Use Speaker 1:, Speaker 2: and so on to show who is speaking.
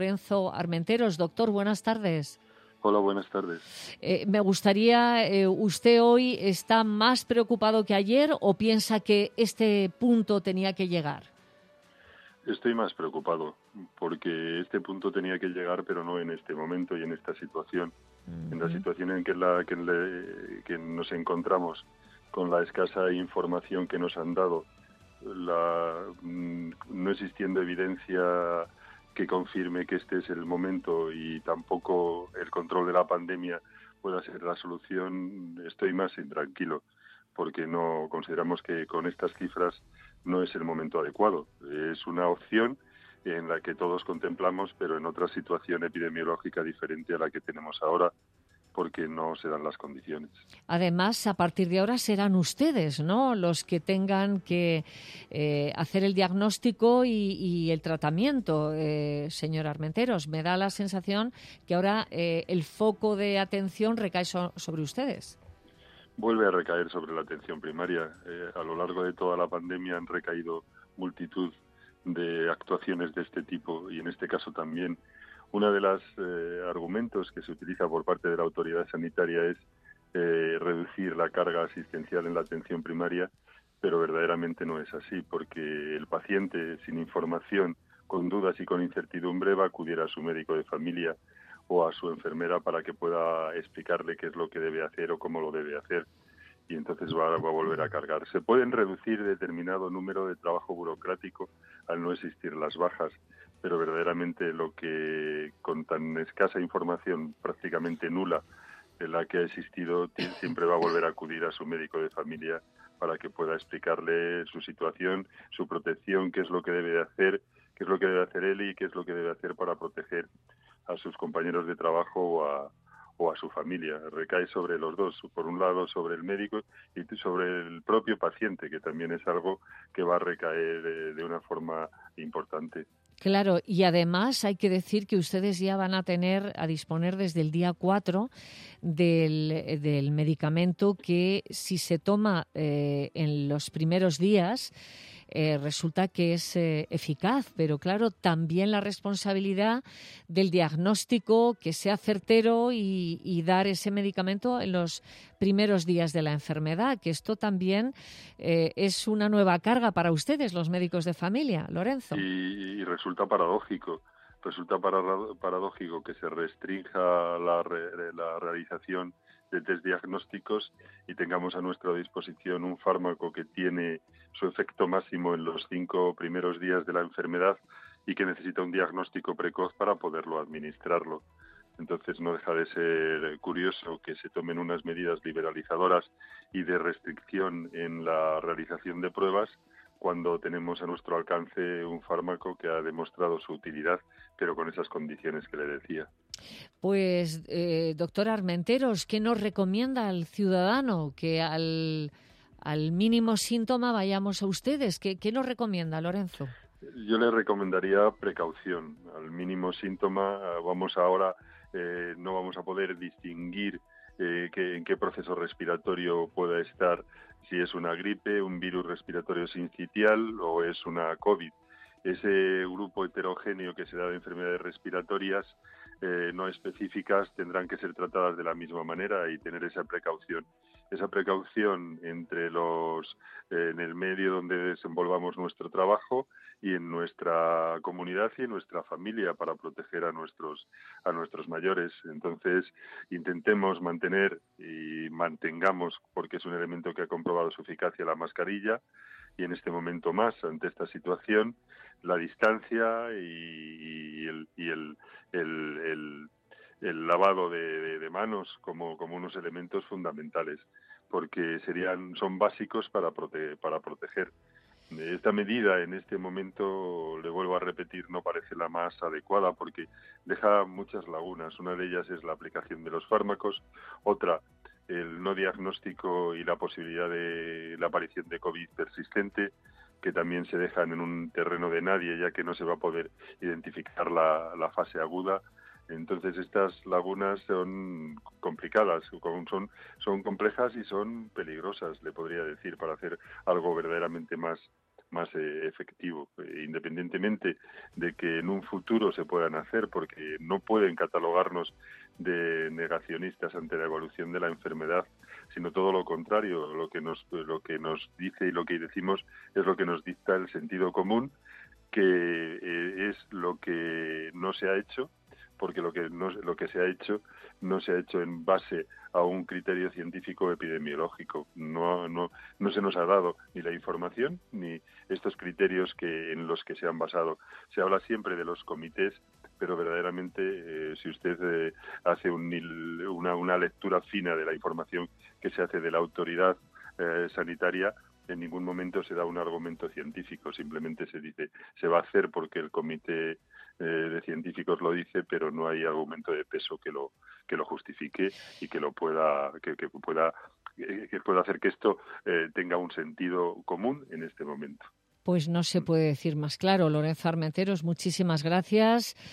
Speaker 1: Lorenzo Armenteros. Doctor, buenas tardes.
Speaker 2: Hola, buenas tardes.
Speaker 1: Me gustaría, ¿usted hoy está más preocupado que ayer o piensa que este punto tenía que llegar?
Speaker 2: Estoy más preocupado porque este punto tenía que llegar, pero no en este momento y en esta situación. En la situación en que nos encontramos, con la escasa información que nos han dado, no existiendo evidencia que confirme que este es el momento y tampoco el control de la pandemia pueda ser la solución, estoy más intranquilo, porque no consideramos que con estas cifras no es el momento adecuado. Es una opción en la que todos contemplamos, pero en otra situación epidemiológica diferente a la que tenemos ahora, porque no se dan las condiciones.
Speaker 1: Además, a partir de ahora serán ustedes, ¿no?, los que tengan que hacer el diagnóstico y el tratamiento, señor Armenteros. Me da la sensación que ahora el foco de atención recae sobre ustedes.
Speaker 2: Vuelve a recaer sobre la atención primaria. A lo largo de toda la pandemia han recaído multitud de actuaciones de este tipo y en este caso también. Uno de los argumentos que se utiliza por parte de la autoridad sanitaria es reducir la carga asistencial en la atención primaria, pero verdaderamente no es así, porque el paciente sin información, con dudas y con incertidumbre, va a acudir a su médico de familia o a su enfermera para que pueda explicarle qué es lo que debe hacer o cómo lo debe hacer. Y entonces va a volver a cargar. Se pueden reducir determinado número de trabajo burocrático al no existir las bajas, pero verdaderamente lo que con tan escasa información, prácticamente nula, en la que ha existido, siempre va a volver a acudir a su médico de familia para que pueda explicarle su situación, su protección, qué es lo que debe de hacer, qué es lo que debe hacer él y qué es lo que debe hacer para proteger a sus compañeros de trabajo o a su familia. Recae sobre los dos, por un lado sobre el médico y sobre el propio paciente, que también es algo que va a recaer de una forma importante.
Speaker 1: Claro, y además hay que decir que ustedes ya van a disponer desde el día 4 del medicamento que si se toma en los primeros días resulta que es eficaz, pero claro, también la responsabilidad del diagnóstico, que sea certero y dar ese medicamento en los primeros días de la enfermedad, que esto también es una nueva carga para ustedes, los médicos de familia, Lorenzo.
Speaker 2: Y resulta paradójico. Resulta paradójico que se restrinja la realización de test diagnósticos y tengamos a nuestra disposición un fármaco que tiene su efecto máximo en los 5 primeros días de la enfermedad y que necesita un diagnóstico precoz para poderlo administrarlo. Entonces no deja de ser curioso que se tomen unas medidas liberalizadoras y de restricción en la realización de pruebas cuando tenemos a nuestro alcance un fármaco que ha demostrado su utilidad, pero con esas condiciones que le decía.
Speaker 1: Pues, doctor Armenteros, ¿qué nos recomienda al ciudadano? Que al mínimo síntoma vayamos a ustedes. ¿Qué nos recomienda, Lorenzo?
Speaker 2: Yo le recomendaría precaución. Al mínimo síntoma, vamos ahora, no vamos a poder distinguir en qué proceso respiratorio pueda estar, si es una gripe, un virus respiratorio sincitial o es una COVID. Ese grupo heterogéneo que se da de enfermedades respiratorias no específicas tendrán que ser tratadas de la misma manera y tener esa precaución. Esa precaución en el medio donde desenvolvamos nuestro trabajo y en nuestra comunidad y en nuestra familia para proteger a nuestros mayores. Entonces, intentemos mantener y mantengamos, porque es un elemento que ha comprobado su eficacia, la mascarilla, y en este momento más, ante esta situación, la distancia y el lavado de manos como unos elementos fundamentales, porque son básicos para proteger. Esta medida en este momento, le vuelvo a repetir, no parece la más adecuada porque deja muchas lagunas. Una de ellas es la aplicación de los fármacos, otra el no diagnóstico y la posibilidad de la aparición de COVID persistente, que también se dejan en un terreno de nadie, ya que no se va a poder identificar la fase aguda. Entonces estas lagunas son complicadas, son complejas y son peligrosas, le podría decir, para hacer algo verdaderamente más más efectivo, independientemente de que en un futuro se puedan hacer, porque no pueden catalogarnos de negacionistas ante la evolución de la enfermedad, sino todo lo contrario. Lo que nos dice y lo que decimos es lo que nos dicta el sentido común, que es lo que no se ha hecho, porque lo que se ha hecho no se ha hecho en base a un criterio científico epidemiológico. No se nos ha dado ni la información ni estos criterios en los que se han basado. Se habla siempre de los comités, pero verdaderamente si usted hace una lectura fina de la información que se hace de la autoridad sanitaria, en ningún momento se da un argumento científico, simplemente se dice se va a hacer porque el comité de científicos lo dice, pero no hay argumento de peso que lo justifique y que pueda hacer que esto tenga un sentido común en este momento.
Speaker 1: Pues no se puede decir más claro. Lorenzo Armenteros, muchísimas gracias.